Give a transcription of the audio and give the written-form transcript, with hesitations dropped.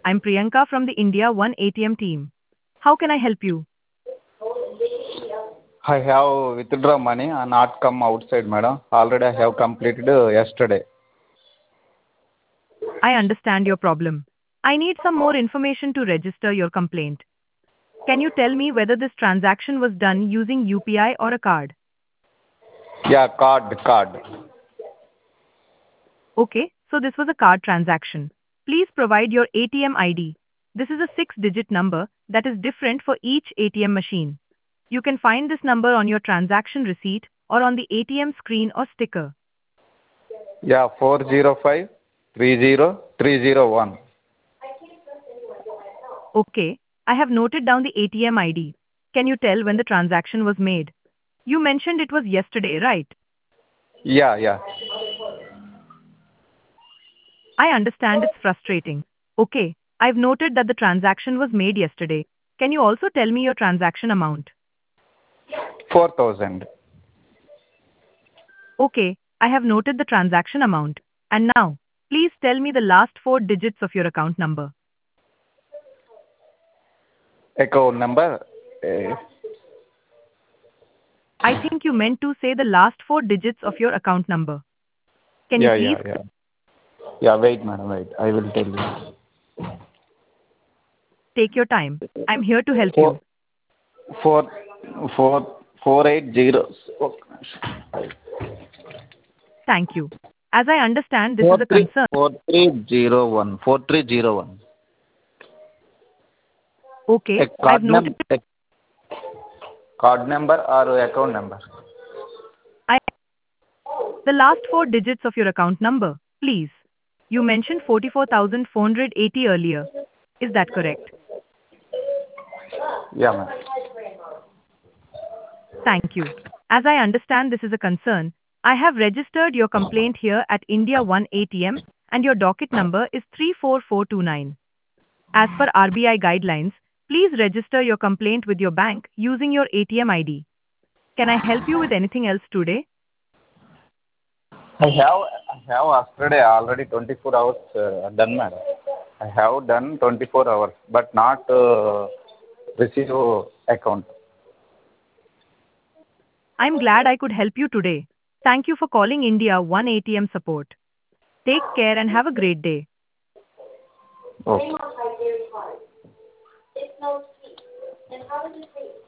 I'm Priyanka from the India One ATM team. How can I help you? I have withdraw money and not come outside, madam. Already I have completed yesterday. I understand your problem. I need some more information to register your complaint. Can you tell me whether this transaction was done using UPI or a card? Yeah, card. Okay, so this was a card transaction. Please provide your ATM ID. This is a 6-digit number that is different for each ATM machine. You can find this number on your transaction receipt or on the ATM screen or sticker. Yeah, 405 30301. Okay, I have noted down the ATM ID. Can you tell when the transaction was made? You mentioned it was yesterday, right? Yeah. I understand it's frustrating. Okay, I've noted that the transaction was made yesterday. Can you also tell me your transaction amount? 4,000. Okay, I have noted the transaction amount. And now, please tell me the last 4 digits of your account number. Account number. eh, I think you meant to say the last 4 digits of your account number. Can you yeah, please yeah, yeah. Yeah, wait, madam, wait. I will tell you. take your time? I'm here to help Four, you. four, 480. Thank you. As I understand, this is Four a three concern. four three zero one 4301. A Okay, I've card noted. number, card number or account number. I the last 4 digits of your account number, please. You mentioned 44,480 earlier. Is that correct? Yeah, ma'am. Thank you. As I understand this is a concern, I have registered your complaint here at India One ATM and your docket number is 34429. As per RBI guidelines, please register your complaint with your bank using your ATM ID. Can I help you with anything else today? I have yesterday already 24 hours done, madam. I have done 24 hours, but not receive account. I'm glad I could help you today. Thank you for calling India One ATM support. Take care and have a great day. Okay.